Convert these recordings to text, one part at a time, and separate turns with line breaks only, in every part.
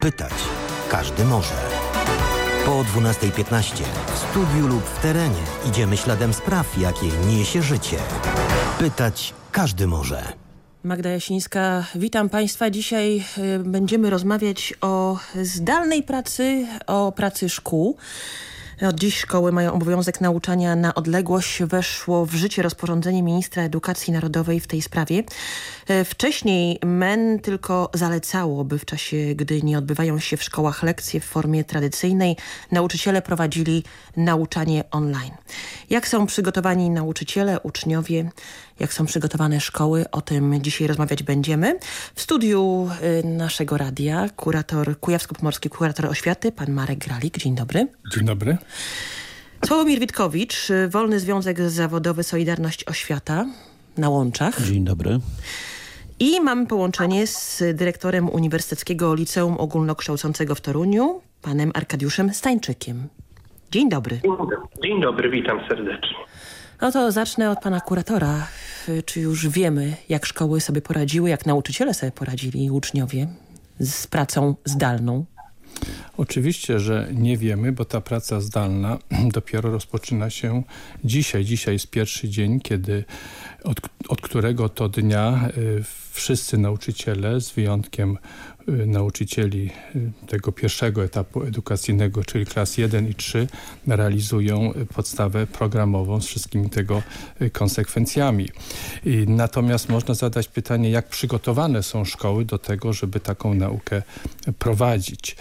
Pytać każdy może. Po 12:15 w studiu lub w terenie idziemy śladem spraw, jakie niesie życie. Pytać każdy może.
Magda Jasińska, witam Państwa. Dzisiaj będziemy rozmawiać o zdalnej pracy, o pracy szkół. Od dziś szkoły mają obowiązek nauczania na odległość. Weszło w życie rozporządzenie ministra edukacji narodowej w tej sprawie. Wcześniej MEN tylko zalecało, by w czasie, gdy nie odbywają się w szkołach lekcje w formie tradycyjnej, nauczyciele prowadzili nauczanie online. Jak są przygotowani nauczyciele, uczniowie, jak są przygotowane szkoły, o tym dzisiaj rozmawiać będziemy. W studiu naszego radia kujawsko-pomorski kurator oświaty, pan Marek Gralik. Dzień dobry.
Dzień dobry.
Sławomir Witkowicz, Wolny Związek Zawodowy Solidarność Oświata na Łączach.
Dzień dobry.
I mamy połączenie z dyrektorem Uniwersyteckiego Liceum Ogólnokształcącego w Toruniu, panem Arkadiuszem Stańczykiem. Dzień dobry.
Dzień dobry, witam serdecznie.
No to zacznę od pana kuratora. Czy już wiemy, jak szkoły sobie poradziły, jak nauczyciele sobie poradzili, uczniowie, z pracą zdalną?
Oczywiście, że nie wiemy, bo ta praca zdalna dopiero rozpoczyna się dzisiaj. Dzisiaj jest pierwszy dzień, od którego to dnia wszyscy nauczyciele, z wyjątkiem nauczycieli tego pierwszego etapu edukacyjnego, czyli klas 1 i 3, realizują podstawę programową z wszystkimi tego konsekwencjami. Natomiast można zadać pytanie, jak przygotowane są szkoły do tego, żeby taką naukę prowadzić.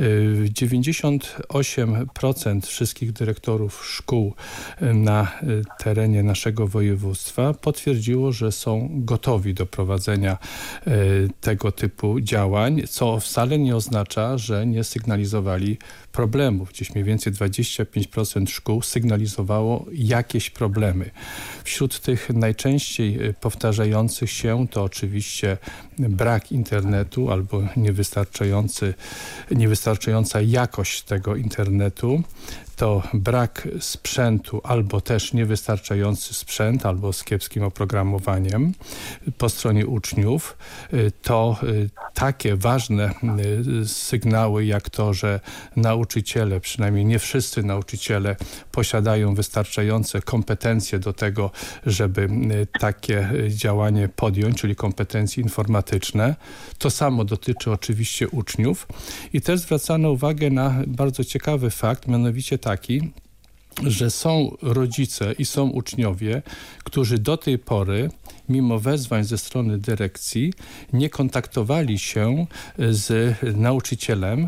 98% wszystkich dyrektorów szkół na terenie naszego województwa potwierdziło, że są gotowi do prowadzenia tego typu działań, co wcale nie oznacza, że nie sygnalizowali problemów. Gdzieś mniej więcej 25% szkół sygnalizowało jakieś problemy. Wśród tych najczęściej powtarzających się to oczywiście brak internetu albo niewystarczająca jakość tego internetu, to brak sprzętu albo też niewystarczający sprzęt albo z kiepskim oprogramowaniem po stronie uczniów. To takie ważne sygnały jak to, że nauczyciele, przynajmniej nie wszyscy nauczyciele, posiadają wystarczające kompetencje do tego, żeby takie działanie podjąć, czyli kompetencje informatyczne. To samo dotyczy oczywiście uczniów. I też zwracano uwagę na bardzo ciekawy fakt, mianowicie taki, że są rodzice i są uczniowie, którzy do tej pory, mimo wezwań ze strony dyrekcji, nie kontaktowali się z nauczycielem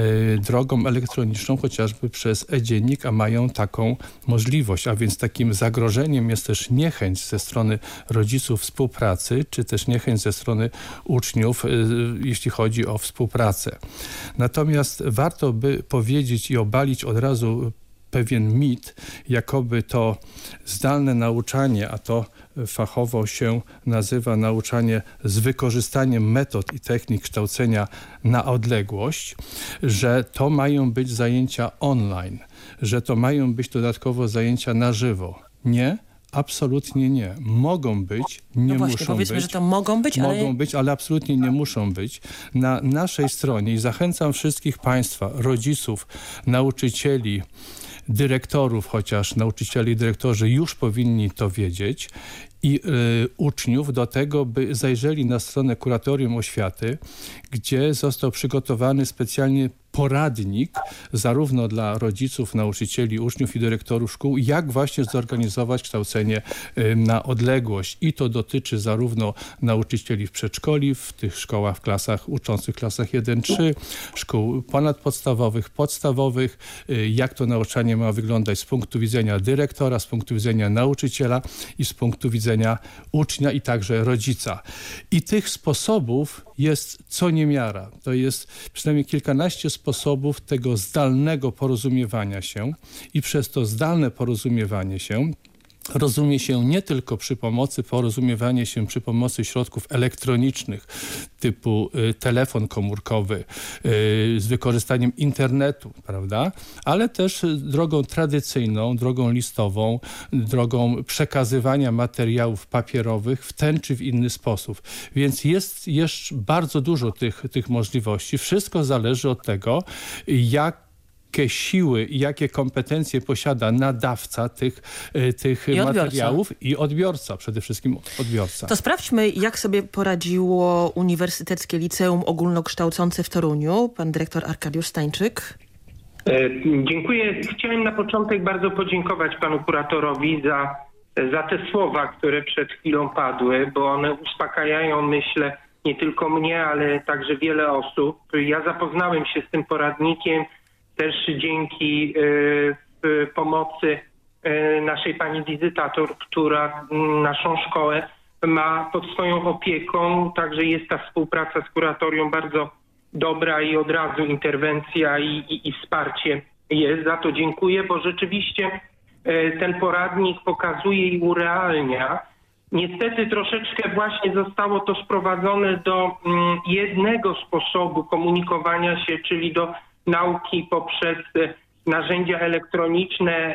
drogą elektroniczną, chociażby przez e-dziennik, a mają taką możliwość. A więc takim zagrożeniem jest też niechęć ze strony rodziców współpracy, czy też niechęć ze strony uczniów, jeśli chodzi o współpracę. Natomiast warto by powiedzieć i obalić od razu pewien mit, jakoby to zdalne nauczanie, a to fachowo się nazywa nauczanie z wykorzystaniem metod i technik kształcenia na odległość, że to mają być zajęcia online, że to mają być dodatkowo zajęcia na żywo. Nie. Absolutnie nie. Mogą być, nie muszą
powiedzmy,
być.
że to mogą być,
ale absolutnie nie muszą być. Na naszej stronie i zachęcam wszystkich Państwa, rodziców, nauczycieli, dyrektorów, chociaż nauczyciele i dyrektorzy już powinni to wiedzieć, i uczniów do tego, by zajrzeli na stronę Kuratorium Oświaty, gdzie został przygotowany specjalnie poradnik zarówno dla rodziców, nauczycieli, uczniów i dyrektorów szkół, jak właśnie zorganizować kształcenie na odległość. I to dotyczy zarówno nauczycieli w przedszkoli, w tych szkołach uczących w klasach 1-3, szkół ponadpodstawowych, podstawowych, jak to nauczanie ma wyglądać z punktu widzenia dyrektora, z punktu widzenia nauczyciela i z punktu widzenia ucznia i także rodzica. I tych sposobów jest co niemiara. To jest przynajmniej kilkanaście sposobów tego zdalnego porozumiewania się i przez to zdalne porozumiewanie się rozumie się nie tylko porozumiewanie się przy pomocy środków elektronicznych typu telefon komórkowy z wykorzystaniem internetu, prawda? Ale też drogą tradycyjną, drogą listową, drogą przekazywania materiałów papierowych w ten czy w inny sposób. Więc jest jeszcze bardzo dużo tych możliwości. Wszystko zależy od tego, jakie siły i jakie kompetencje posiada nadawca tych materiałów i odbiorca, przede wszystkim odbiorca.
To sprawdźmy, jak sobie poradziło Uniwersyteckie Liceum Ogólnokształcące w Toruniu. Pan dyrektor Arkadiusz Stańczyk.
Dziękuję. Chciałem na początek bardzo podziękować panu kuratorowi za te słowa, które przed chwilą padły, bo one uspokajają, myślę, nie tylko mnie, ale także wiele osób. Ja zapoznałem się z tym poradnikiem też dzięki pomocy naszej pani wizytator, która naszą szkołę ma pod swoją opieką. Także jest ta współpraca z kuratorium bardzo dobra i od razu interwencja i wsparcie jest. Za to dziękuję, bo rzeczywiście ten poradnik pokazuje i urealnia. Niestety troszeczkę właśnie zostało to sprowadzone do jednego sposobu komunikowania się, czyli do nauki poprzez narzędzia elektroniczne,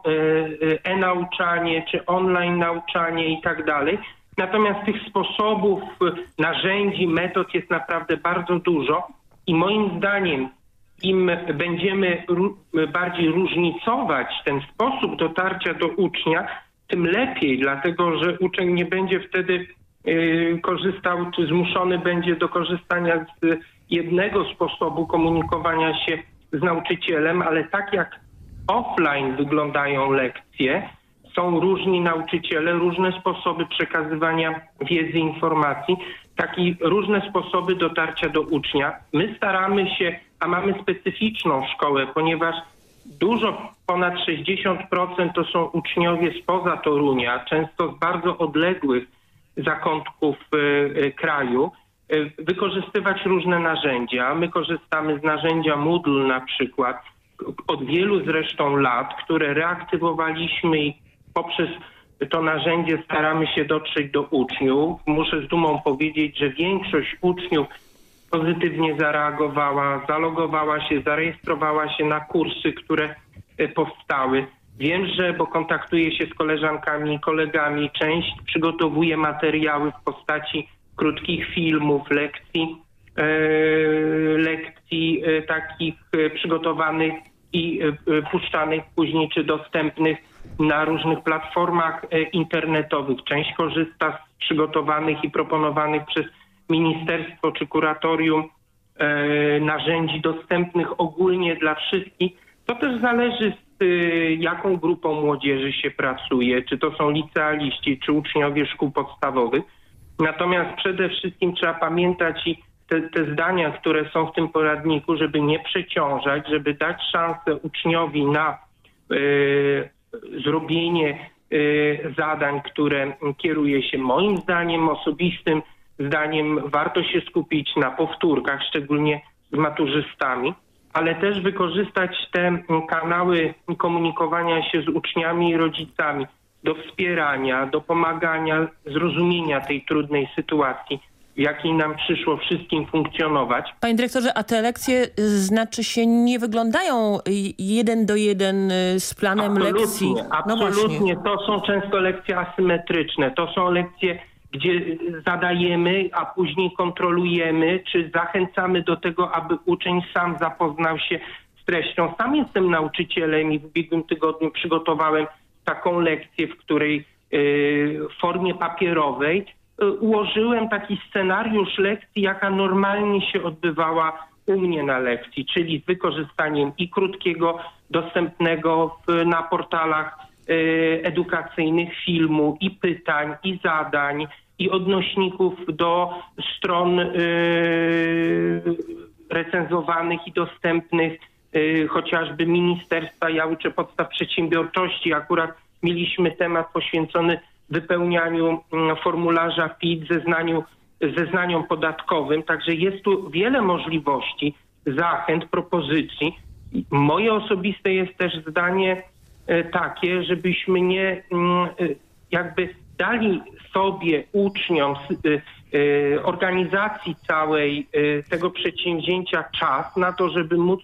e-nauczanie czy online nauczanie i tak dalej. Natomiast tych sposobów, narzędzi, metod jest naprawdę bardzo dużo i moim zdaniem im będziemy bardziej różnicować ten sposób dotarcia do ucznia, tym lepiej, dlatego że uczeń nie będzie wtedy korzystał, czy zmuszony będzie do korzystania z jednego sposobu komunikowania się z nauczycielem, ale tak jak offline wyglądają lekcje, są różni nauczyciele, różne sposoby przekazywania wiedzy, informacji, tak i różne sposoby dotarcia do ucznia. My staramy się, a mamy specyficzną szkołę, ponieważ ponad 60% to są uczniowie spoza Torunia, często z bardzo odległych zakątków kraju, wykorzystywać różne narzędzia. My korzystamy z narzędzia Moodle na przykład od wielu zresztą lat, które reaktywowaliśmy i poprzez to narzędzie staramy się dotrzeć do uczniów. Muszę z dumą powiedzieć, że większość uczniów pozytywnie zareagowała, zalogowała się, zarejestrowała się na kursy, które powstały. Wiem, że, bo kontaktuję się z koleżankami i kolegami, część przygotowuje materiały w postaci krótkich filmów, lekcji takich przygotowanych i puszczanych później czy dostępnych na różnych platformach internetowych. Część korzysta z przygotowanych i proponowanych przez ministerstwo czy kuratorium narzędzi dostępnych ogólnie dla wszystkich. To też zależy z jaką grupą młodzieży się pracuje, czy to są licealiści, czy uczniowie szkół podstawowych. Natomiast przede wszystkim trzeba pamiętać i te zdania, które są w tym poradniku, żeby nie przeciążać, żeby dać szansę uczniowi na zrobienie zadań, które kieruje się moim zdaniem, osobistym zdaniem. Warto się skupić na powtórkach, szczególnie z maturzystami, ale też wykorzystać te kanały komunikowania się z uczniami i rodzicami do wspierania, do pomagania, zrozumienia tej trudnej sytuacji, w jakiej nam przyszło wszystkim funkcjonować.
Panie dyrektorze, a te lekcje znaczy się nie wyglądają 1 do 1 z planem lekcji?
Absolutnie. To są często lekcje asymetryczne. To są lekcje, gdzie zadajemy, a później kontrolujemy, czy zachęcamy do tego, aby uczeń sam zapoznał się z treścią. Sam jestem nauczycielem i w ubiegłym tygodniu przygotowałem taką lekcję, w której w formie papierowej ułożyłem taki scenariusz lekcji, jaka normalnie się odbywała u mnie na lekcji, czyli z wykorzystaniem i krótkiego, dostępnego na portalach edukacyjnych filmu, i pytań, i zadań, i odnośników do stron recenzowanych i dostępnych chociażby ministerstwa. Ja uczę podstaw przedsiębiorczości. Akurat mieliśmy temat poświęcony wypełnianiu formularza PIT, zeznaniom podatkowym. Także jest tu wiele możliwości, zachęt, propozycji. Moje osobiste jest też zdanie, takie, żebyśmy nie jakby dali sobie, uczniom, organizacji całej tego przedsięwzięcia czas na to, żeby móc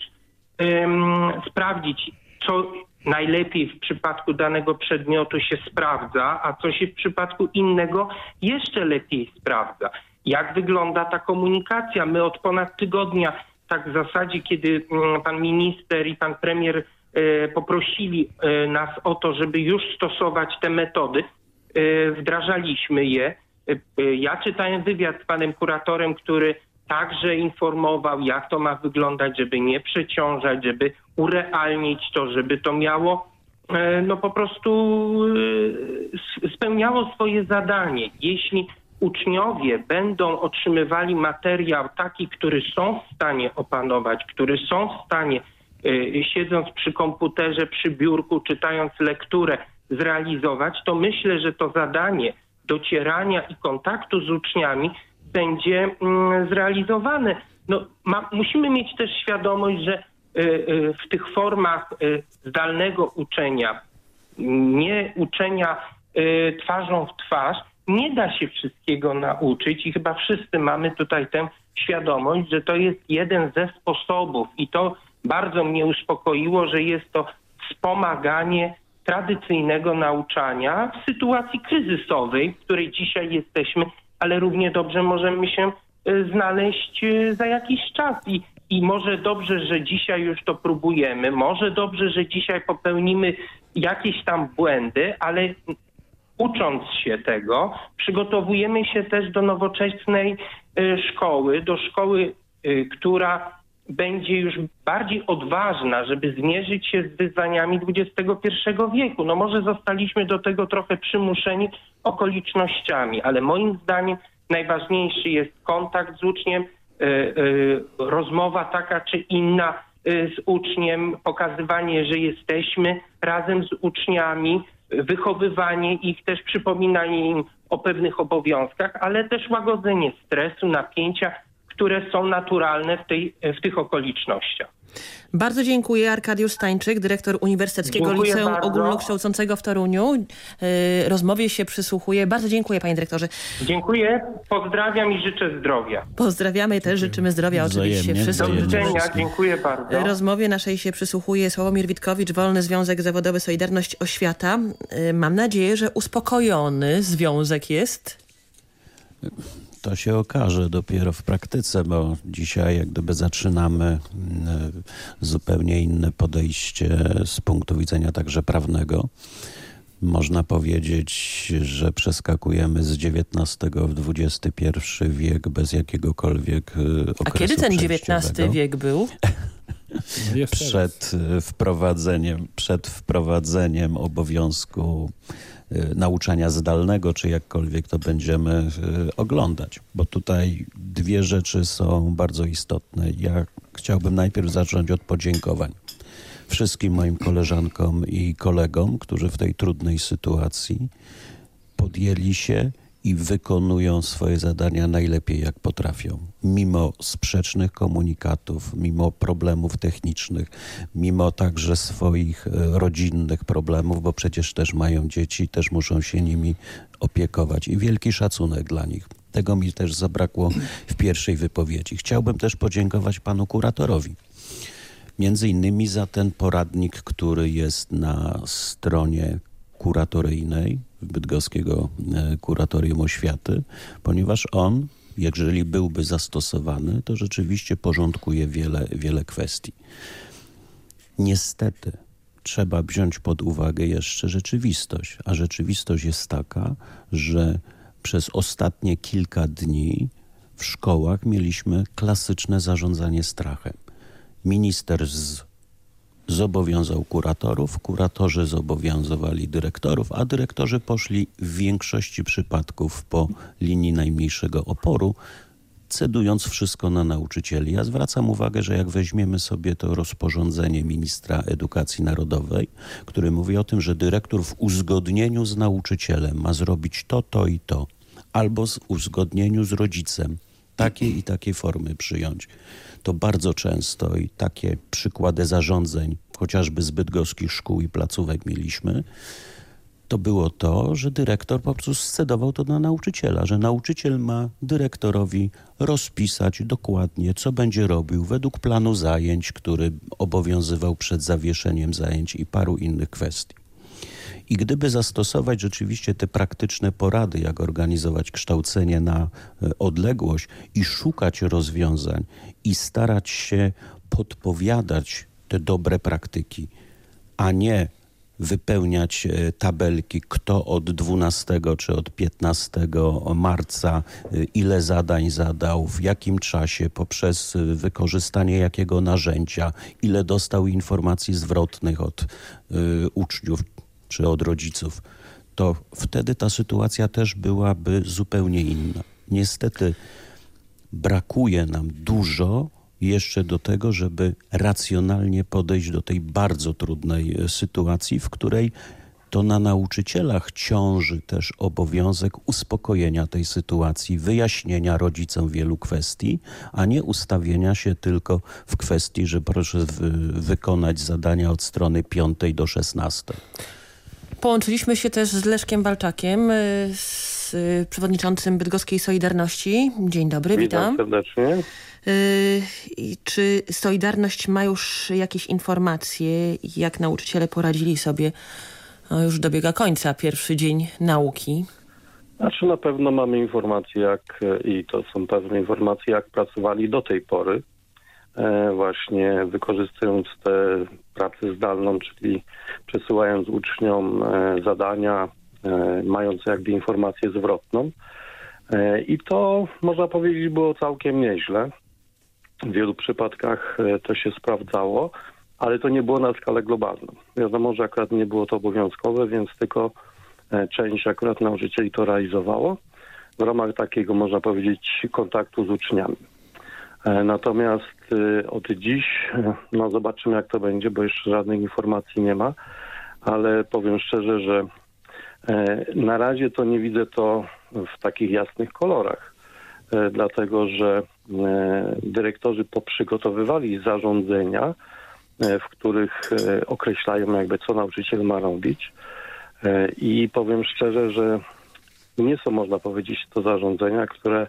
sprawdzić, co najlepiej w przypadku danego przedmiotu się sprawdza, a co się w przypadku innego jeszcze lepiej sprawdza. Jak wygląda ta komunikacja? My od ponad tygodnia, tak w zasadzie, kiedy pan minister i pan premier poprosili nas o to, żeby już stosować te metody, wdrażaliśmy je. Ja czytałem wywiad z panem kuratorem, który także informował, jak to ma wyglądać, żeby nie przeciążać, żeby urealnić to, żeby to miało po prostu spełniało swoje zadanie. Jeśli uczniowie będą otrzymywali materiał taki, który są w stanie opanować, który są w stanie, siedząc przy komputerze, przy biurku, czytając lekturę, zrealizować, to myślę, że to zadanie docierania i kontaktu z uczniami będzie zrealizowane. Musimy mieć też świadomość, że w tych formach zdalnego uczenia, nie uczenia twarzą w twarz, nie da się wszystkiego nauczyć i chyba wszyscy mamy tutaj tę świadomość, że to jest jeden ze sposobów i to bardzo mnie uspokoiło, że jest to wspomaganie tradycyjnego nauczania w sytuacji kryzysowej, w której dzisiaj jesteśmy, ale równie dobrze możemy się znaleźć za jakiś czas i może dobrze, że dzisiaj już to próbujemy, może dobrze, że dzisiaj popełnimy jakieś tam błędy, ale ucząc się tego, przygotowujemy się też do nowoczesnej szkoły, do szkoły, która będzie już bardziej odważna, żeby zmierzyć się z wyzwaniami XXI wieku. Może zostaliśmy do tego trochę przymuszeni okolicznościami, ale moim zdaniem najważniejszy jest kontakt z uczniem, rozmowa taka czy inna z uczniem, pokazywanie, że jesteśmy razem z uczniami, wychowywanie ich, też przypominanie im o pewnych obowiązkach, ale też łagodzenie stresu, napięcia, które są naturalne w tych okolicznościach.
Bardzo dziękuję. Arkadiusz Stańczyk, dyrektor Uniwersyteckiego Liceum Ogólnokształcącego w Toruniu. Rozmowie się przysłuchuję. Bardzo dziękuję, panie dyrektorze.
Dziękuję, pozdrawiam i życzę zdrowia.
Pozdrawiamy też, życzymy zdrowia oczywiście wszystkim.
Do widzenia, dziękuję bardzo.
Rozmowie naszej się przysłuchuje Sławomir Witkowicz, Wolny Związek Zawodowy Solidarność Oświata. Mam nadzieję, że uspokojony związek jest.
To się okaże dopiero w praktyce, bo dzisiaj jak gdyby zaczynamy zupełnie inne podejście z punktu widzenia także prawnego. Można powiedzieć, że przeskakujemy z XIX w XXI wiek bez jakiegokolwiek okresu.
A kiedy ten XIX wiek był? Przed wprowadzeniem obowiązku nauczania zdalnego, czy jakkolwiek to będziemy oglądać.
Bo tutaj dwie rzeczy są bardzo istotne. Ja chciałbym najpierw zacząć od podziękowań wszystkim moim koleżankom i kolegom, którzy w tej trudnej sytuacji podjęli się i wykonują swoje zadania najlepiej jak potrafią. Mimo sprzecznych komunikatów, mimo problemów technicznych, mimo także swoich rodzinnych problemów, bo przecież też mają dzieci, też muszą się nimi opiekować i wielki szacunek dla nich. Tego mi też zabrakło w pierwszej wypowiedzi. Chciałbym też podziękować panu kuratorowi. Między innymi za ten poradnik, który jest na stronie kuratoryjnej Bydgoskiego Kuratorium Oświaty, ponieważ on, jeżeli byłby zastosowany, to rzeczywiście porządkuje wiele kwestii. Niestety trzeba wziąć pod uwagę jeszcze rzeczywistość, a rzeczywistość jest taka, że przez ostatnie kilka dni w szkołach mieliśmy klasyczne zarządzanie strachem. Minister zobowiązał kuratorów, kuratorzy zobowiązywali dyrektorów, a dyrektorzy poszli w większości przypadków po linii najmniejszego oporu, cedując wszystko na nauczycieli. Ja zwracam uwagę, że jak weźmiemy sobie to rozporządzenie ministra edukacji narodowej, który mówi o tym, że dyrektor w uzgodnieniu z nauczycielem ma zrobić to i to, albo w uzgodnieniu z rodzicem takiej i takiej formy przyjąć. To bardzo często i takie przykłady zarządzeń, chociażby z bydgoskich szkół i placówek mieliśmy, to było to, że dyrektor po prostu scedował to na nauczyciela, że nauczyciel ma dyrektorowi rozpisać dokładnie, co będzie robił według planu zajęć, który obowiązywał przed zawieszeniem zajęć i paru innych kwestii. I gdyby zastosować rzeczywiście te praktyczne porady, jak organizować kształcenie na odległość i szukać rozwiązań i starać się podpowiadać te dobre praktyki, a nie wypełniać tabelki, kto od 12 czy od 15 marca ile zadań zadał, w jakim czasie, poprzez wykorzystanie jakiego narzędzia, ile dostał informacji zwrotnych od uczniów czy od rodziców, to wtedy ta sytuacja też byłaby zupełnie inna. Niestety brakuje nam dużo jeszcze do tego, żeby racjonalnie podejść do tej bardzo trudnej sytuacji, w której to na nauczycielach ciąży też obowiązek uspokojenia tej sytuacji, wyjaśnienia rodzicom wielu kwestii, a nie ustawienia się tylko w kwestii, że proszę wykonać zadania od strony 5 do 16.
Połączyliśmy się też z Leszkiem Walczakiem, z przewodniczącym Bydgoskiej Solidarności. Dzień dobry, witam.
Serdecznie.
Czy Solidarność ma już jakieś informacje, jak nauczyciele poradzili sobie? Już dobiega końca pierwszy dzień nauki.
Znaczy na pewno mamy informacje, i to są pewne informacje, jak pracowali do tej pory, właśnie wykorzystując tę pracę zdalną, czyli przesyłając uczniom zadania, mając jakby informację zwrotną. I to, można powiedzieć, było całkiem nieźle. W wielu przypadkach to się sprawdzało, ale to nie było na skalę globalną. Wiadomo, że akurat nie było to obowiązkowe, więc tylko część akurat nauczycieli to realizowało w ramach takiego, można powiedzieć, kontaktu z uczniami. Natomiast od dziś, no zobaczymy jak to będzie, bo jeszcze żadnej informacji nie ma, ale powiem szczerze, że na razie to nie widzę to w takich jasnych kolorach, dlatego że dyrektorzy poprzygotowywali zarządzenia, w których określają jakby co nauczyciel ma robić i powiem szczerze, że nie są, można powiedzieć, to zarządzenia, które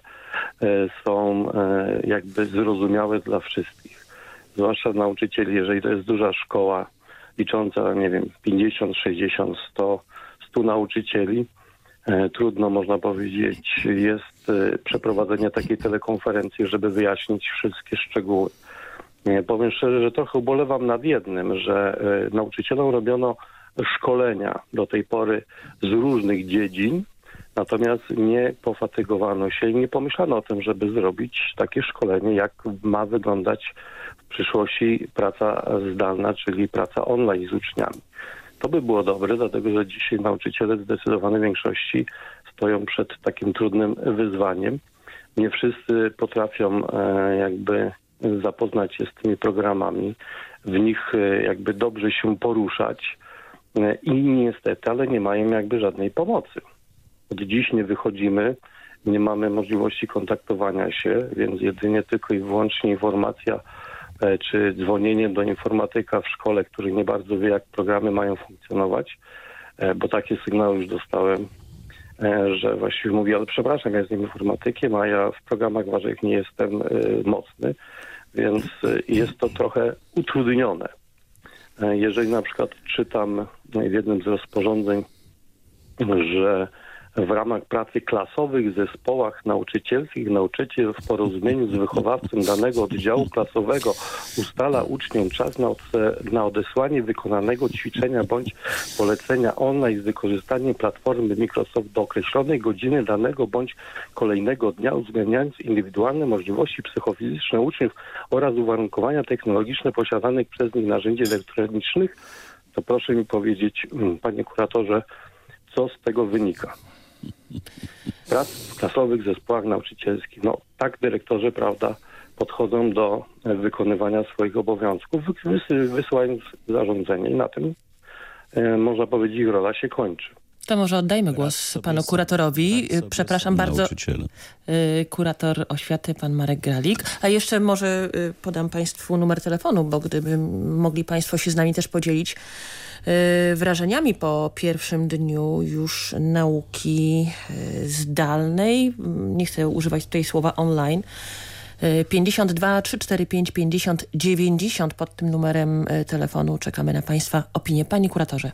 są jakby zrozumiałe dla wszystkich. Zwłaszcza nauczycieli, jeżeli to jest duża szkoła licząca, nie wiem, 50, 60, 100 nauczycieli, trudno, można powiedzieć, jest przeprowadzenie takiej telekonferencji, żeby wyjaśnić wszystkie szczegóły. Powiem szczerze, że trochę ubolewam nad jednym, że nauczycielom robiono szkolenia do tej pory z różnych dziedzin, natomiast nie pofatygowano się i nie pomyślano o tym, żeby zrobić takie szkolenie, jak ma wyglądać w przyszłości praca zdalna, czyli praca online z uczniami. To by było dobre, dlatego że dzisiaj nauczyciele w zdecydowanej większości stoją przed takim trudnym wyzwaniem. Nie wszyscy potrafią jakby zapoznać się z tymi programami, w nich jakby dobrze się poruszać i niestety, ale nie mają jakby żadnej pomocy. Od dziś nie wychodzimy, nie mamy możliwości kontaktowania się, więc jedynie tylko i wyłącznie informacja czy dzwonienie do informatyka w szkole, który nie bardzo wie, jak programy mają funkcjonować, bo takie sygnały już dostałem, że właściwie mówi, ale przepraszam, ja jestem informatykiem, a ja w programach waszych nie jestem mocny, więc jest to trochę utrudnione. Jeżeli na przykład czytam w jednym z rozporządzeń, że w ramach pracy klasowych w zespołach nauczycielskich nauczyciel w porozumieniu z wychowawcą danego oddziału klasowego ustala uczniom czas na odesłanie wykonanego ćwiczenia bądź polecenia online z wykorzystaniem platformy Microsoft do określonej godziny danego bądź kolejnego dnia, uwzględniając indywidualne możliwości psychofizyczne uczniów oraz uwarunkowania technologiczne posiadanych przez nich narzędzi elektronicznych, to proszę mi powiedzieć, panie kuratorze, co z tego wynika? Prac w klasowych zespołach nauczycielskich. No tak dyrektorzy, prawda, podchodzą do wykonywania swoich obowiązków, wysyłając zarządzenie i na tym, można powiedzieć, ich rola się kończy.
To może oddajmy głos panu kuratorowi. Przepraszam bardzo. Kurator oświaty, pan Marek Gralik. A jeszcze może podam państwu numer telefonu, bo gdyby mogli państwo się z nami też podzielić wrażeniami po pierwszym dniu już nauki zdalnej. Nie chcę używać tutaj słowa online. 52 345 50 90 pod tym numerem telefonu czekamy na państwa opinię. Panie kuratorze.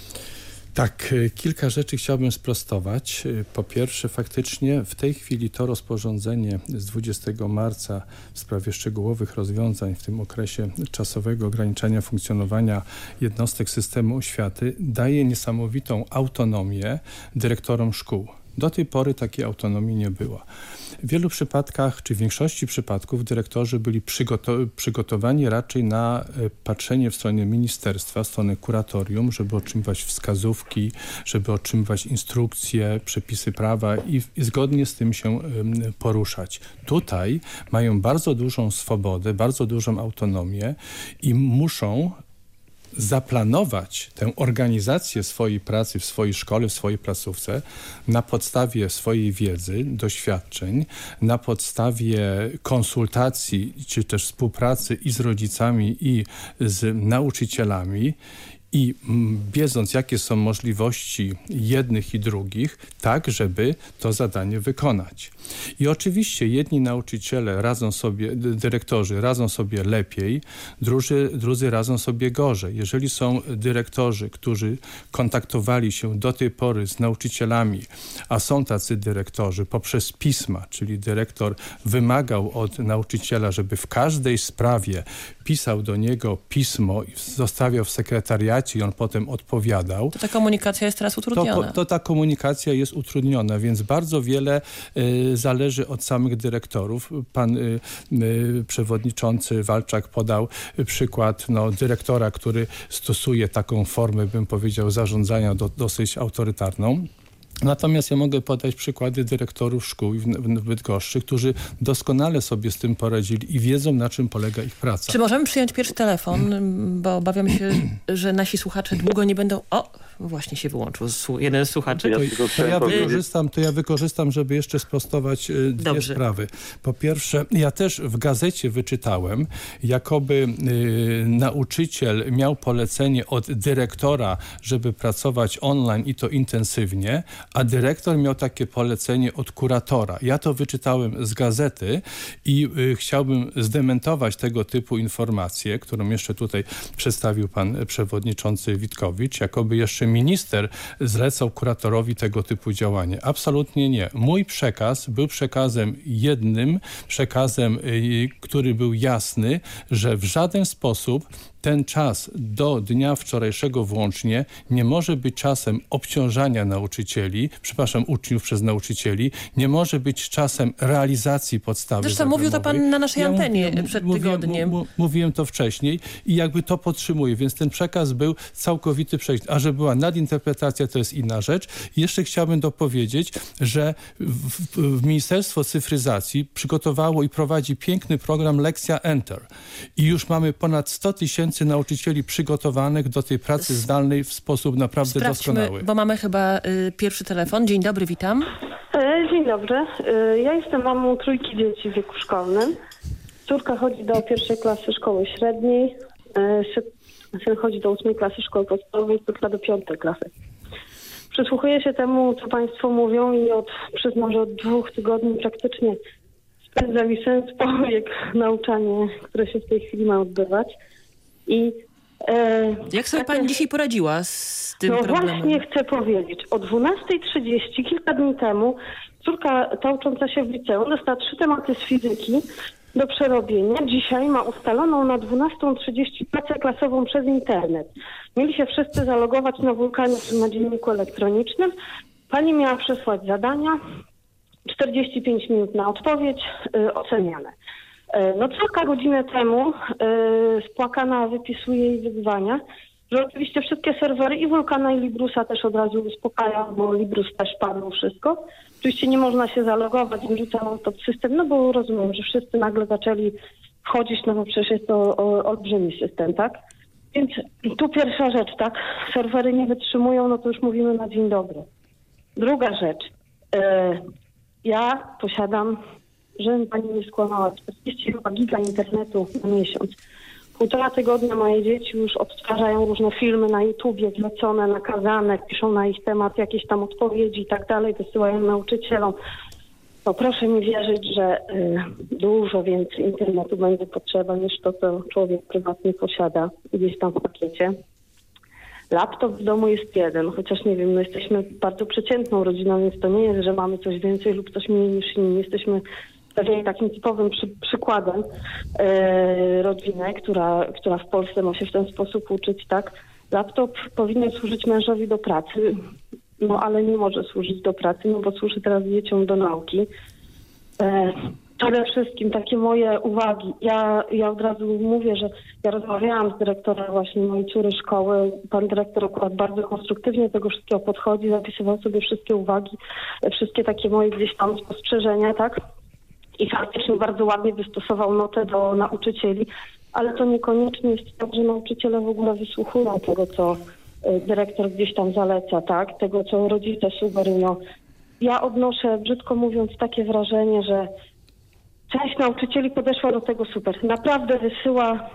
Tak, kilka rzeczy chciałbym sprostować. Po pierwsze, faktycznie w tej chwili to rozporządzenie z 20 marca w sprawie szczegółowych rozwiązań w tym okresie czasowego ograniczenia funkcjonowania jednostek systemu oświaty daje niesamowitą autonomię dyrektorom szkół. Do tej pory takiej autonomii nie było. W wielu przypadkach, czy w większości przypadków dyrektorzy byli przygotowani raczej na patrzenie w stronę ministerstwa, w stronę kuratorium, żeby otrzymywać wskazówki, żeby otrzymywać instrukcje, przepisy prawa i zgodnie z tym się poruszać. Tutaj mają bardzo dużą swobodę, bardzo dużą autonomię i muszą zaplanować tę organizację swojej pracy w swojej szkole, w swojej placówce na podstawie swojej wiedzy, doświadczeń, na podstawie konsultacji czy też współpracy i z rodzicami, i z nauczycielami. I wiedząc, jakie są możliwości jednych i drugich, tak, żeby to zadanie wykonać. I oczywiście jedni nauczyciele radzą sobie, dyrektorzy radzą sobie lepiej, drudzy radzą sobie gorzej. Jeżeli są dyrektorzy, którzy kontaktowali się do tej pory z nauczycielami, a są tacy dyrektorzy poprzez pisma, czyli dyrektor wymagał od nauczyciela, żeby w każdej sprawie pisał do niego pismo i zostawiał w sekretariacie i on potem odpowiadał.
To ta komunikacja jest teraz utrudniona.
To ta komunikacja jest utrudniona, więc bardzo wiele zależy od samych dyrektorów. Pan przewodniczący Walczak podał przykład dyrektora, który stosuje taką formę, bym powiedział, zarządzania dosyć autorytarną. Natomiast ja mogę podać przykłady dyrektorów szkół w Bydgoszczy, którzy doskonale sobie z tym poradzili i wiedzą, na czym polega ich praca.
Czy możemy przyjąć pierwszy telefon, bo obawiam się, że nasi słuchacze długo nie będą... O, właśnie się wyłączył jeden z słuchaczy.
To ja wykorzystam, żeby jeszcze sprostować dwie sprawy. Po pierwsze, ja też w gazecie wyczytałem, jakoby nauczyciel miał polecenie od dyrektora, żeby pracować online i to intensywnie, a dyrektor miał takie polecenie od kuratora. Ja to wyczytałem z gazety i chciałbym zdementować tego typu informację, którą jeszcze tutaj przedstawił pan przewodniczący Witkowicz, jakoby jeszcze minister zlecał kuratorowi tego typu działanie. Absolutnie nie. Mój przekaz był przekazem jednym, przekazem, który był jasny, że w żaden sposób ten czas do dnia wczorajszego włącznie nie może być czasem obciążania uczniów przez nauczycieli, nie może być czasem realizacji podstawy
Zresztą mówił to pan na naszej antenie przed tygodniem.
Mówiłem to wcześniej i jakby to podtrzymuję, więc ten przekaz był całkowity przejść. A że była nadinterpretacja, to jest inna rzecz. I jeszcze chciałbym dopowiedzieć, że Ministerstwo Cyfryzacji przygotowało i prowadzi piękny program Lekcja Enter. I już mamy ponad 100 000 nauczycieli przygotowanych do tej pracy zdalnej w sposób naprawdę doskonały.
Bo mamy chyba pierwszy telefon. Dzień dobry, witam.
Dzień dobry. Ja jestem mamą 3 dzieci w wieku szkolnym. Córka chodzi do 1. klasy szkoły średniej, syn chodzi do 8. klasy szkoły podstawowej, córka do 5. klasy. Przysłuchuję się temu, co państwo mówią i przyznam, że od 2 tygodni praktycznie spędza mi sens powiek nauczanie, które się w tej chwili ma odbywać.
Jak sobie pani dzisiaj poradziła z tym problemem?
Właśnie chcę powiedzieć. O 12:30 kilka dni temu córka ta ucząca się w liceum dostała 3 tematy z fizyki do przerobienia. Dzisiaj ma ustaloną na 12:30 pracę klasową przez internet. Mieli się wszyscy zalogować na Wulkanie na dzienniku elektronicznym. Pani miała przesłać zadania, 45 minut na odpowiedź, oceniane. Córka godzinę temu spłakana wypisuje jej wyzwania, że oczywiście wszystkie serwery i Wulkana i Librusa też od razu uspokaja, bo Librus też padł wszystko. Oczywiście nie można się zalogować, wrzucał to w system, bo rozumiem, że wszyscy nagle zaczęli wchodzić, bo przecież jest to olbrzymi system, tak? Więc tu pierwsza rzecz, tak? Serwery nie wytrzymują, no to już mówimy na dzień dobry. Druga rzecz. Ja posiadam, żebym pani nie skłamała, 40 giga internetu na miesiąc. 1,5 tygodnia moje dzieci już odtwarzają różne filmy na YouTubie, zlecone, nakazane, piszą na ich temat jakieś tam odpowiedzi i tak dalej, wysyłają nauczycielom. No proszę mi wierzyć, że dużo więcej internetu będzie potrzeba niż to, co człowiek prywatnie posiada gdzieś tam w pakiecie. Laptop w domu jest jeden, chociaż nie wiem, no jesteśmy bardzo przeciętną rodziną, więc to nie jest, że mamy coś więcej lub coś mniej niż inni. Jesteśmy pewnie takim typowym przykładem rodziny, która w Polsce ma się w ten sposób uczyć, tak? Laptop powinien służyć mężowi do pracy, no ale nie może służyć do pracy, no bo służy teraz dzieciom do nauki. Przede wszystkim takie moje uwagi. Ja od razu mówię, że ja rozmawiałam z dyrektorem właśnie mojej córy szkoły. Pan dyrektor akurat bardzo konstruktywnie do tego wszystkiego podchodzi, zapisywał sobie wszystkie uwagi, wszystkie takie moje gdzieś tam spostrzeżenia, tak? I faktycznie bardzo ładnie wystosował notę do nauczycieli, ale to niekoniecznie jest tak, że nauczyciele w ogóle wysłuchują tego, co dyrektor gdzieś tam zaleca, tak? Tego, co rodzice sugerują. Ja odnoszę, brzydko mówiąc, takie wrażenie, że część nauczycieli podeszła do tego super. Naprawdę wysyła,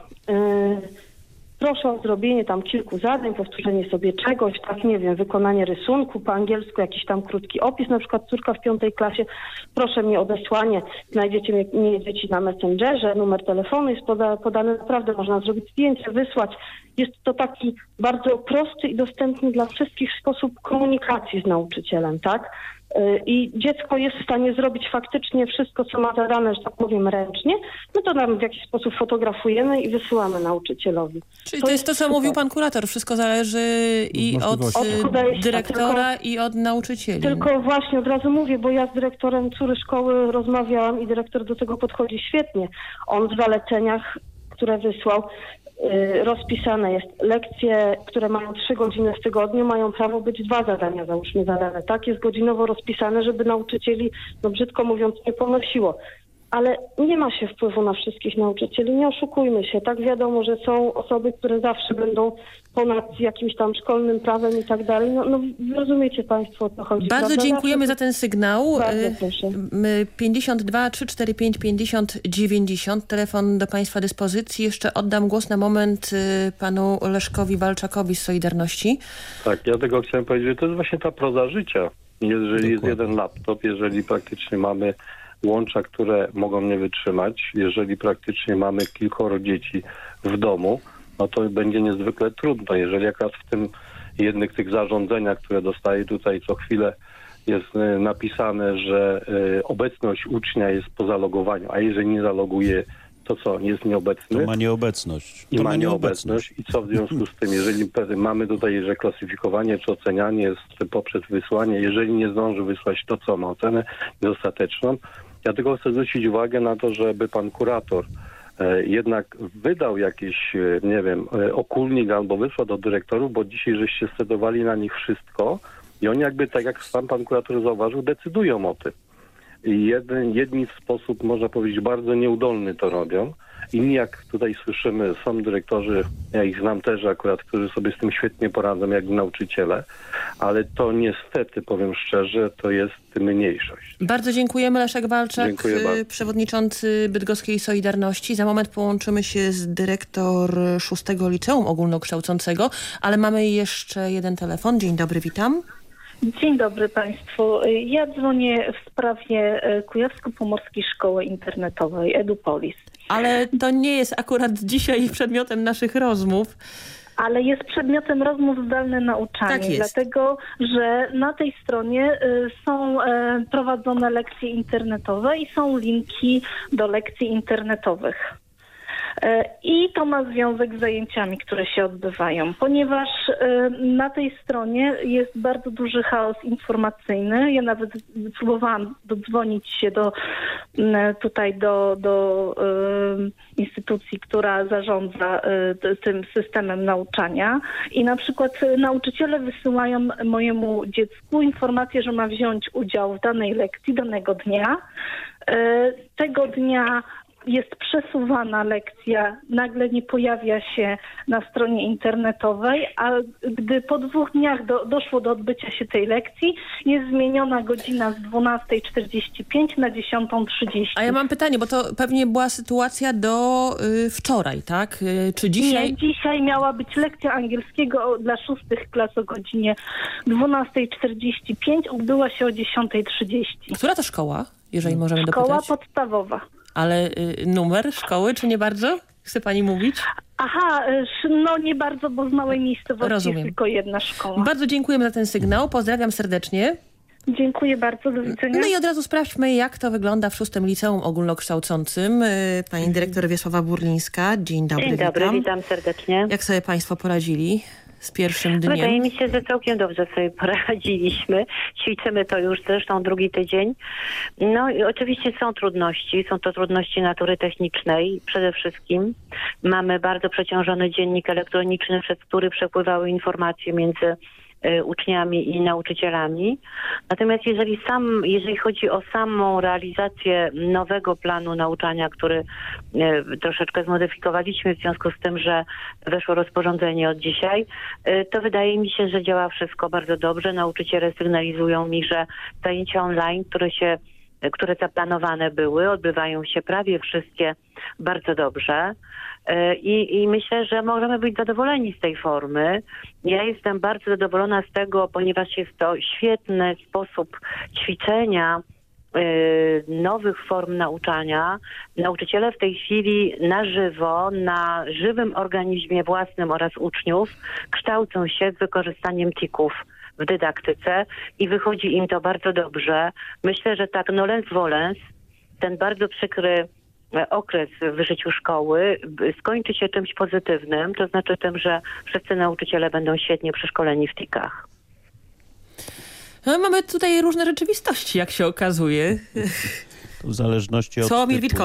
proszę o zrobienie tam kilku zadań, powtórzenie sobie czegoś, tak nie wiem, wykonanie rysunku po angielsku, jakiś tam krótki opis, na przykład córka w 5. klasie, proszę mi odesłanie, znajdziecie mnie dzieci na Messengerze, numer telefonu jest podany, naprawdę można zrobić zdjęcie, wysłać. Jest to taki bardzo prosty i dostępny dla wszystkich sposób komunikacji z nauczycielem, tak? I dziecko jest w stanie zrobić faktycznie wszystko, co ma zadane, że tak powiem, ręcznie, no to nam w jakiś sposób fotografujemy i wysyłamy nauczycielowi.
Czyli to jest to, co mówił pan kurator. Wszystko zależy i od dyrektora, i od nauczycieli.
Tylko właśnie od razu mówię, bo ja z dyrektorem córy szkoły rozmawiałam i dyrektor do tego podchodzi świetnie. On w zaleceniach, które wysłał, rozpisane jest. Lekcje, które mają 3 godziny w tygodniu, mają prawo być 2 zadania, załóżmy, zadane. Tak jest godzinowo rozpisane, żeby nauczycieli, no brzydko mówiąc, nie ponosiło. Ale nie ma się wpływu na wszystkich nauczycieli, nie oszukujmy się. Tak wiadomo, że są osoby, które zawsze będą ponad jakimś tam szkolnym prawem i tak dalej. No rozumiecie państwo, o co chodzi.
Bardzo
prawda?
dziękujemy za ten sygnał.
Bardzo proszę.
52 345 50 90. Telefon do państwa dyspozycji. Jeszcze oddam głos na moment panu Leszkowi Walczakowi z Solidarności.
Tak, ja tego chciałem powiedzieć, że to jest właśnie ta proza życia. Jeżeli jest jeden laptop, jeżeli praktycznie mamy łącza, które mogą nie wytrzymać, jeżeli praktycznie mamy kilkoro dzieci w domu, no to będzie niezwykle trudno. Jeżeli akurat w tym jednych tych zarządzeniach, które dostaję tutaj co chwilę, jest napisane, że obecność ucznia jest po zalogowaniu, a jeżeli nie zaloguje, to co, jest nieobecny?
To ma nieobecność.
I ma nieobecność. I co w związku z tym, jeżeli mamy tutaj, że klasyfikowanie czy ocenianie jest poprzez wysłanie, jeżeli nie zdąży wysłać to, co ma ocenę niedostateczną, ja tylko chcę zwrócić uwagę na to, żeby pan kurator jednak wydał jakiś, nie wiem, okulnik albo wysłał do dyrektorów, bo dzisiaj żeście scedowali na nich wszystko i oni jakby, tak jak sam pan kurator zauważył, decydują o tym. I jedni w sposób, można powiedzieć, bardzo nieudolny to robią. Inni, jak tutaj słyszymy, są dyrektorzy, ja ich znam też akurat, którzy sobie z tym świetnie poradzą, jak nauczyciele, ale to niestety, powiem szczerze, to jest mniejszość.
Bardzo dziękujemy. Leszek Walczak, przewodniczący Bydgoskiej Solidarności. Za moment połączymy się z dyrektor 6. Liceum Ogólnokształcącego, ale mamy jeszcze jeden telefon. Dzień dobry, witam.
Dzień dobry Państwu. Ja dzwonię w sprawie Kujawsko-Pomorskiej Szkoły Internetowej Edupolis.
Ale to nie jest akurat dzisiaj przedmiotem naszych rozmów.
Ale jest przedmiotem rozmów zdalne nauczanie,
tak jest.
Dlatego że na tej stronie są prowadzone lekcje internetowe i są linki do lekcji internetowych. I to ma związek z zajęciami, które się odbywają, ponieważ na tej stronie jest bardzo duży chaos informacyjny. Ja nawet próbowałam dodzwonić się do instytucji, która zarządza tym systemem nauczania i na przykład nauczyciele wysyłają mojemu dziecku informację, że ma wziąć udział w danej lekcji danego dnia. Tego dnia jest przesuwana lekcja, nagle nie pojawia się na stronie internetowej, a gdy po 2 dniach doszło do odbycia się tej lekcji, jest zmieniona godzina z 12:45 na 10:30.
A ja mam pytanie, bo to pewnie była sytuacja do wczoraj, tak? Czy dzisiaj?
Nie, dzisiaj miała być lekcja angielskiego dla 6. klas o godzinie 12:45, odbyła się o 10:30.
Która to szkoła, jeżeli możemy dopytać?
Szkoła podstawowa.
Ale numer szkoły, czy nie bardzo? Chce pani mówić?
Aha, no nie bardzo, bo z małej miejscowości
Rozumiem.
jest tylko jedna szkoła.
Bardzo dziękujemy za ten sygnał. Pozdrawiam serdecznie.
Dziękuję bardzo, do widzenia.
No i od razu sprawdźmy, jak to wygląda w 6. Liceum Ogólnokształcącym. Pani dyrektor Wiesława Burlińska. Dzień dobry,
Dzień dobry, witam serdecznie.
Jak sobie państwo poradzili z pierwszym dniem?
Wydaje mi się, że całkiem dobrze sobie poradziliśmy. Ćwiczymy to już zresztą 2. tydzień. No i oczywiście są trudności. Są to trudności natury technicznej przede wszystkim. Mamy bardzo przeciążony dziennik elektroniczny, przez który przepływały informacje między uczniami i nauczycielami. Natomiast jeżeli chodzi o samą realizację nowego planu nauczania, który troszeczkę zmodyfikowaliśmy w związku z tym, że weszło rozporządzenie od dzisiaj, to wydaje mi się, że działa wszystko bardzo dobrze. Nauczyciele sygnalizują mi, że zajęcia online, które zaplanowane były, odbywają się prawie wszystkie bardzo dobrze. I myślę, że możemy być zadowoleni z tej formy. Ja jestem bardzo zadowolona z tego, ponieważ jest to świetny sposób ćwiczenia nowych form nauczania. Nauczyciele w tej chwili na żywo, na żywym organizmie własnym oraz uczniów kształcą się z wykorzystaniem TIK-ów w dydaktyce i wychodzi im to bardzo dobrze. Myślę, że tak nolens volens, ten bardzo przykry okres w życiu szkoły skończy się czymś pozytywnym, to znaczy tym, że wszyscy nauczyciele będą świetnie przeszkoleni w TIK-ach.
No, mamy tutaj różne rzeczywistości, jak się okazuje.
W zależności od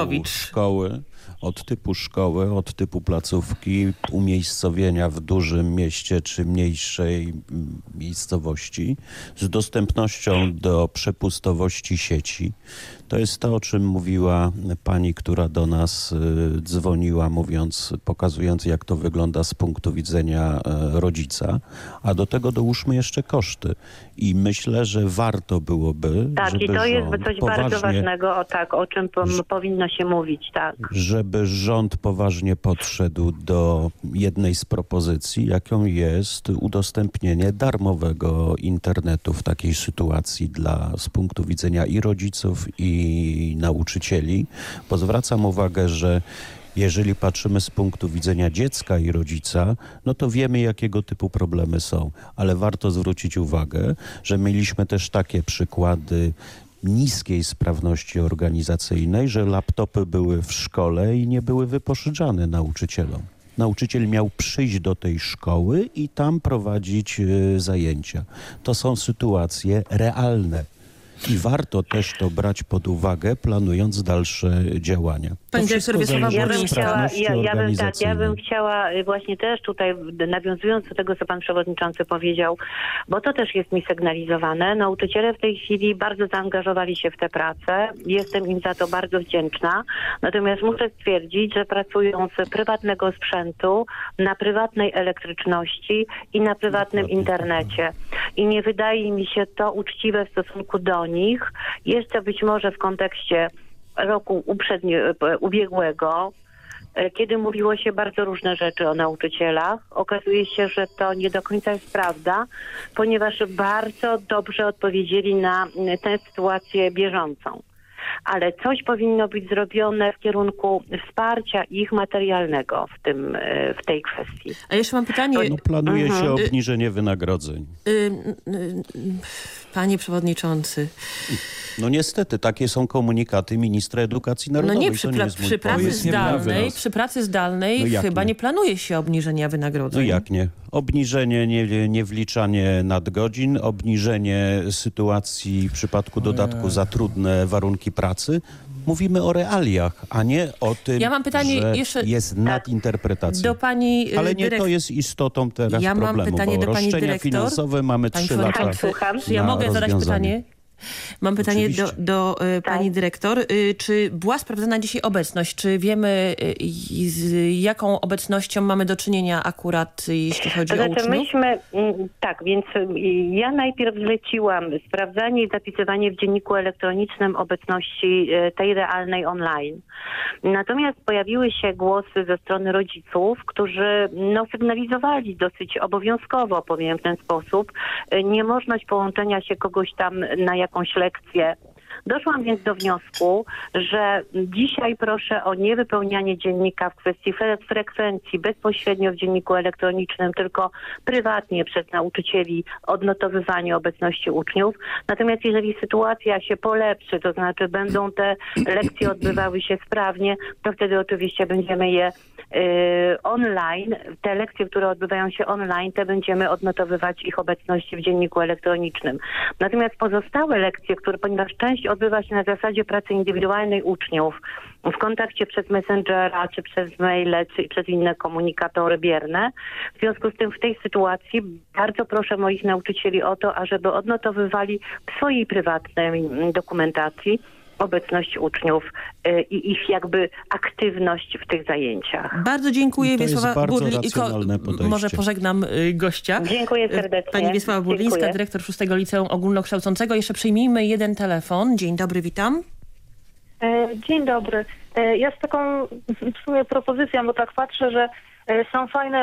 typu szkoły, od typu placówki, umiejscowienia w dużym mieście czy mniejszej miejscowości, z dostępnością do przepustowości sieci. To jest to, o czym mówiła pani, która do nas dzwoniła, pokazując, jak to wygląda z punktu widzenia rodzica. A do tego dołóżmy jeszcze koszty. I myślę, że warto byłoby,
tak,
żeby
i to jest coś bardzo
poważnie,
ważnego, o czym powinno się mówić, tak.
Żeby rząd poważnie podszedł do jednej z propozycji, jaką jest udostępnienie darmowego internetu w takiej sytuacji z punktu widzenia i rodziców, i nauczycieli, bo zwracam uwagę, że jeżeli patrzymy z punktu widzenia dziecka i rodzica, no to wiemy, jakiego typu problemy są, ale warto zwrócić uwagę, że mieliśmy też takie przykłady niskiej sprawności organizacyjnej, że laptopy były w szkole i nie były wypożyczane nauczycielom. Nauczyciel miał przyjść do tej szkoły i tam prowadzić zajęcia. To są sytuacje realne. I warto też to brać pod uwagę, planując dalsze działania.
Pani dyrektor Wiesława Burlińska.
Ja bym chciała właśnie też tutaj, nawiązując do tego, co pan przewodniczący powiedział, bo to też jest mi sygnalizowane. Nauczyciele w tej chwili bardzo zaangażowali się w tę pracę. Jestem im za to bardzo wdzięczna. Natomiast muszę stwierdzić, że pracują z prywatnego sprzętu, na prywatnej elektryczności i na prywatnym internecie. I nie wydaje mi się to uczciwe w stosunku do nich. Jeszcze być może w kontekście roku ubiegłego, kiedy mówiło się bardzo różne rzeczy o nauczycielach. Okazuje się, że to nie do końca jest prawda, ponieważ bardzo dobrze odpowiedzieli na tę sytuację bieżącą. Ale coś powinno być zrobione w kierunku wsparcia ich materialnego w tej kwestii.
A jeszcze mam pytanie.
Planuje się obniżenie wynagrodzeń.
Panie przewodniczący.
No niestety, takie są komunikaty ministra edukacji narodowej.
No nie, przy pracy zdalnej chyba nie planuje się obniżenia wynagrodzeń.
No jak nie? Obniżenie, nie wliczanie nadgodzin, obniżenie sytuacji w przypadku dodatku za trudne warunki pracy. Mówimy o realiach, a nie o tym, że jest nadinterpretacja.
Do pani
ale nie to jest istotą teraz problemu,
mam pytanie
bo
do pani
roszczenia
dyrektor.
finansowe mamy 3 lata.
Czy ja mogę zadać pytanie? Mam pytanie do pani
Tak.
dyrektor. Czy była sprawdzana dzisiaj obecność? Czy wiemy, z jaką obecnością mamy do czynienia akurat, jeśli chodzi o uczniów?
Tak, więc ja najpierw zleciłam sprawdzanie i zapisywanie w dzienniku elektronicznym obecności tej realnej online. Natomiast pojawiły się głosy ze strony rodziców, którzy sygnalizowali dosyć obowiązkowo, powiem w ten sposób, niemożność połączenia się kogoś tam na jakąś lekcję. Doszłam więc do wniosku, że dzisiaj proszę o niewypełnianie dziennika w kwestii frekwencji bezpośrednio w dzienniku elektronicznym, tylko prywatnie przez nauczycieli odnotowywanie obecności uczniów. Natomiast jeżeli sytuacja się polepszy, to znaczy będą te lekcje odbywały się sprawnie, to wtedy oczywiście będziemy je online, te lekcje, które odbywają się online, te będziemy odnotowywać ich obecność w dzienniku elektronicznym. Natomiast pozostałe lekcje, ponieważ część odbywa się na zasadzie pracy indywidualnej uczniów, w kontakcie przez Messengera, czy przez maile, czy przez inne komunikatory bierne. W związku z tym w tej sytuacji bardzo proszę moich nauczycieli o to, ażeby odnotowywali w swojej prywatnej dokumentacji obecność uczniów i ich jakby aktywność w tych zajęciach.
Bardzo dziękuję.
To jest
Wiesława
bardzo
Burli.
racjonalne podejście.
Może pożegnam gościa.
Dziękuję serdecznie.
Pani Wiesława Burlińska,
Dziękuję.
dyrektor 6 Liceum Ogólnokształcącego. Jeszcze przyjmijmy jeden telefon. Dzień dobry, witam.
Dzień dobry. Ja z taką w sumie propozycją, bo tak patrzę, że są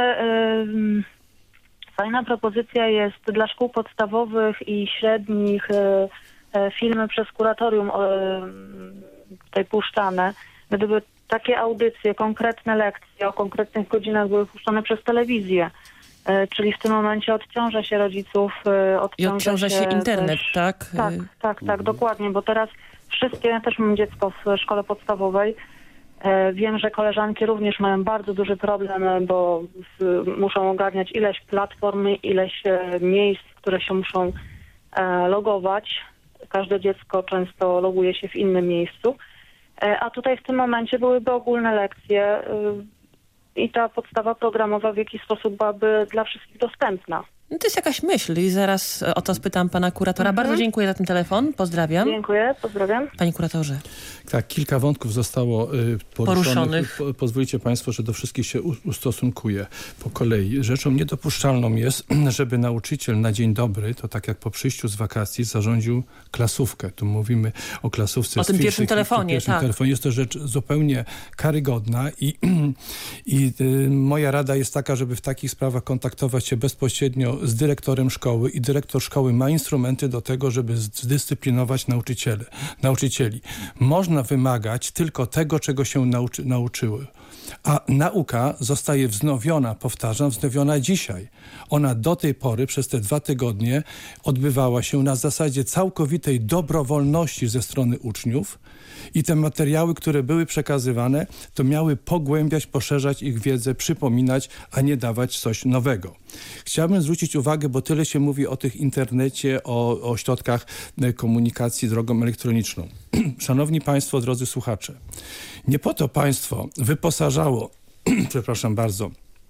fajna propozycja jest dla szkół podstawowych i średnich filmy przez kuratorium tutaj puszczane. Gdyby takie audycje, konkretne lekcje o konkretnych godzinach były puszczane przez telewizję, czyli w tym momencie odciąża się rodziców,
odciąża się internet,
też,
tak?
Tak, dokładnie, bo teraz wszystkie, ja też mam dziecko w szkole podstawowej, wiem, że koleżanki również mają bardzo duży problem, bo muszą ogarniać ileś platform, ileś miejsc, w które się muszą logować. Każde dziecko często loguje się w innym miejscu. A tutaj w tym momencie byłyby ogólne lekcje i ta podstawa programowa w jakiś sposób byłaby dla wszystkich dostępna.
No to jest jakaś myśl i zaraz o to spytam pana kuratora. Bardzo dziękuję za ten telefon. Pozdrawiam.
Dziękuję, pozdrawiam.
Panie kuratorze.
Tak, kilka wątków zostało poruszonych. Pozwolicie państwo, że do wszystkich się ustosunkuję po kolei. Rzeczą niedopuszczalną jest, żeby nauczyciel na dzień dobry, to tak jak po przyjściu z wakacji, zarządził klasówkę. Tu mówimy o klasówce.
O tym pierwszym telefonie, tak.
Jest to rzecz zupełnie karygodna i moja rada jest taka, żeby w takich sprawach kontaktować się bezpośrednio z dyrektorem szkoły i dyrektor szkoły ma instrumenty do tego, żeby zdyscyplinować nauczycieli. Można wymagać tylko tego, czego się nauczyły. A nauka zostaje wznowiona, powtarzam, wznowiona dzisiaj. Ona do tej pory przez te 2 tygodnie odbywała się na zasadzie całkowitej dobrowolności ze strony uczniów i te materiały, które były przekazywane, to miały pogłębiać, poszerzać ich wiedzę, przypominać, a nie dawać coś nowego. Chciałbym zwrócić uwagę, bo tyle się mówi o tych internecie, o środkach komunikacji drogą elektroniczną. Szanowni państwo, drodzy słuchacze, nie po to państwo wyposażało, przepraszam bardzo,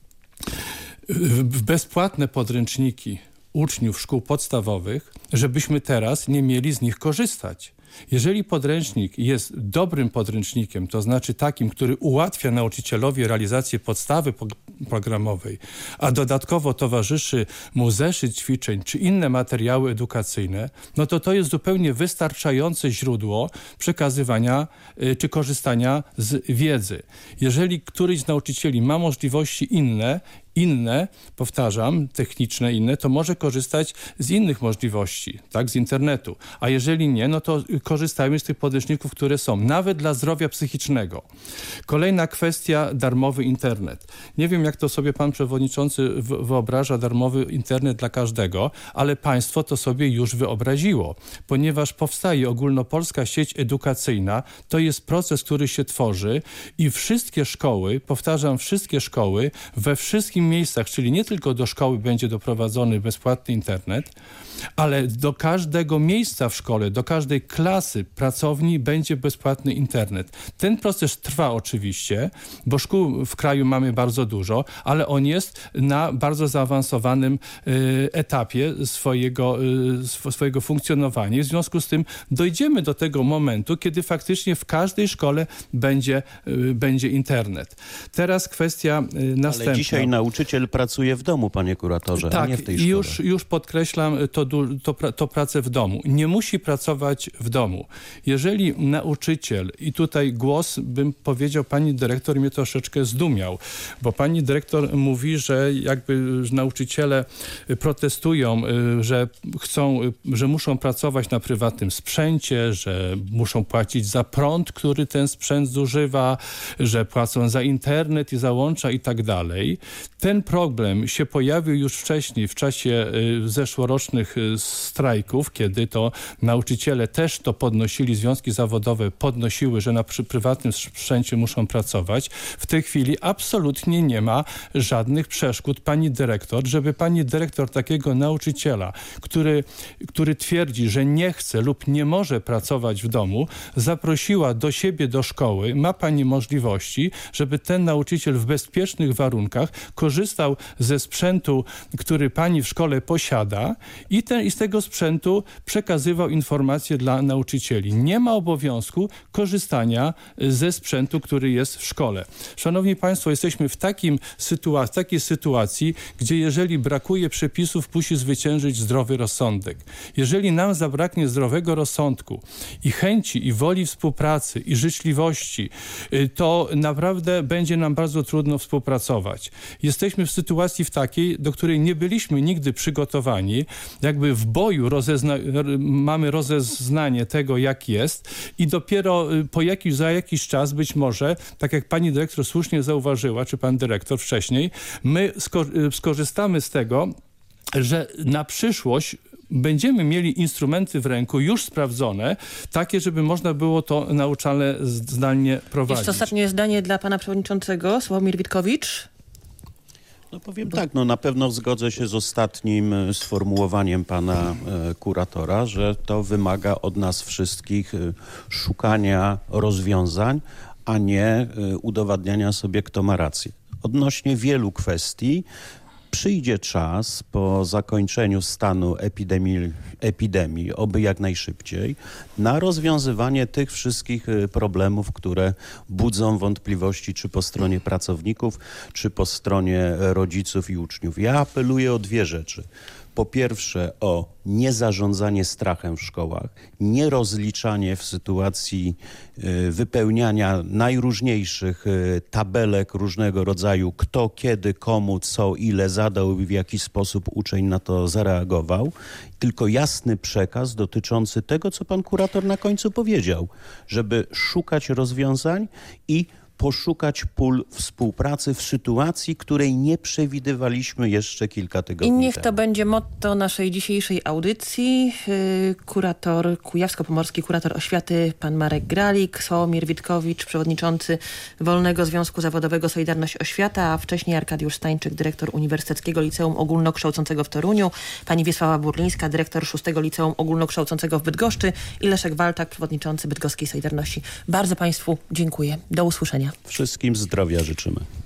w bezpłatne podręczniki uczniów szkół podstawowych, żebyśmy teraz nie mieli z nich korzystać. Jeżeli podręcznik jest dobrym podręcznikiem, to znaczy takim, który ułatwia nauczycielowi realizację podstawy programowej, a dodatkowo towarzyszy mu zeszyt ćwiczeń czy inne materiały edukacyjne, no to jest zupełnie wystarczające źródło przekazywania czy korzystania z wiedzy. Jeżeli któryś z nauczycieli ma możliwości inne, powtarzam, techniczne inne, to może korzystać z innych możliwości, tak, z internetu. A jeżeli nie, no to korzystajmy z tych podręczników, które są, nawet dla zdrowia psychicznego. Kolejna kwestia, darmowy internet. Nie wiem, jak to sobie pan przewodniczący wyobraża, darmowy internet dla każdego, ale państwo to sobie już wyobraziło, ponieważ powstaje ogólnopolska sieć edukacyjna, to jest proces, który się tworzy i wszystkie szkoły, powtarzam, wszystkie szkoły we wszystkim wszystkich miejscach, czyli nie tylko do szkoły będzie doprowadzony bezpłatny internet, ale do każdego miejsca w szkole, do każdej klasy, pracowni będzie bezpłatny internet. Ten proces trwa oczywiście, bo szkół w kraju mamy bardzo dużo, ale on jest na bardzo zaawansowanym etapie swojego funkcjonowania. W związku z tym dojdziemy do tego momentu, kiedy faktycznie w każdej szkole będzie internet. Teraz kwestia następna.
Ale dzisiaj nauczyciel pracuje w domu, panie kuratorze,
tak,
a nie w tej szkole.
Już podkreślam to pracę w domu. Nie musi pracować w domu. Jeżeli nauczyciel, i tutaj głos, bym powiedział, pani dyrektor mnie troszeczkę zdumiał, bo pani dyrektor mówi, że jakby nauczyciele protestują, że muszą pracować na prywatnym sprzęcie, że muszą płacić za prąd, który ten sprzęt zużywa, że płacą za internet i za łącza i tak dalej. Ten problem się pojawił już wcześniej, w czasie zeszłorocznych strajków, kiedy to nauczyciele też to podnosili, związki zawodowe podnosiły, że na prywatnym sprzęcie muszą pracować. W tej chwili absolutnie nie ma żadnych przeszkód, pani dyrektor, żeby pani dyrektor takiego nauczyciela, który twierdzi, że nie chce lub nie może pracować w domu, zaprosiła do siebie do szkoły. Ma pani możliwości, żeby ten nauczyciel w bezpiecznych warunkach korzystał ze sprzętu, który pani w szkole posiada i z tego sprzętu przekazywał informacje dla nauczycieli. Nie ma obowiązku korzystania ze sprzętu, który jest w szkole. Szanowni państwo, jesteśmy w takiej sytuacji, gdzie jeżeli brakuje przepisów, musi zwyciężyć zdrowy rozsądek. Jeżeli nam zabraknie zdrowego rozsądku i chęci, i woli współpracy, i życzliwości, to naprawdę będzie nam bardzo trudno współpracować. Jesteśmy w sytuacji takiej, do której nie byliśmy nigdy przygotowani. Jakby w boju mamy rozeznanie tego, jak jest i dopiero za jakiś czas być może, tak jak pani dyrektor słusznie zauważyła, czy pan dyrektor wcześniej, my skorzystamy z tego, że na przyszłość będziemy mieli instrumenty w ręku już sprawdzone, takie, żeby można było to nauczalne zdalnie prowadzić.
Jeszcze ostatnie zdanie dla pana przewodniczącego, Sławomir Witkowicz.
No powiem tak, na pewno zgodzę się z ostatnim sformułowaniem pana kuratora, że to wymaga od nas wszystkich szukania rozwiązań, a nie udowadniania sobie, kto ma rację. Odnośnie wielu kwestii przyjdzie czas po zakończeniu stanu epidemii, oby jak najszybciej, na rozwiązywanie tych wszystkich problemów, które budzą wątpliwości, czy po stronie pracowników, czy po stronie rodziców i uczniów. Ja apeluję o dwie rzeczy. Po pierwsze o niezarządzanie strachem w szkołach, nierozliczanie w sytuacji wypełniania najróżniejszych tabelek różnego rodzaju, kto, kiedy, komu, co, ile zadał i w jaki sposób uczeń na to zareagował, tylko jasny przekaz dotyczący tego, co pan kurator na końcu powiedział, żeby szukać rozwiązań i poszukać pól współpracy w sytuacji, której nie przewidywaliśmy jeszcze kilka tygodni temu.
I niech to będzie motto naszej dzisiejszej audycji. Kujawsko-Pomorski kurator oświaty, pan Marek Gralik, Sławomir Witkowicz, przewodniczący Wolnego Związku Zawodowego Solidarność Oświata, a wcześniej Arkadiusz Stańczyk, dyrektor Uniwersyteckiego Liceum Ogólnokształcącego w Toruniu, pani Wiesława Burlińska, dyrektor 6 Liceum Ogólnokształcącego w Bydgoszczy i Leszek Walczak, przewodniczący Bydgoskiej Solidarności. Bardzo państwu dziękuję. Do usłyszenia.
Wszystkim zdrowia życzymy.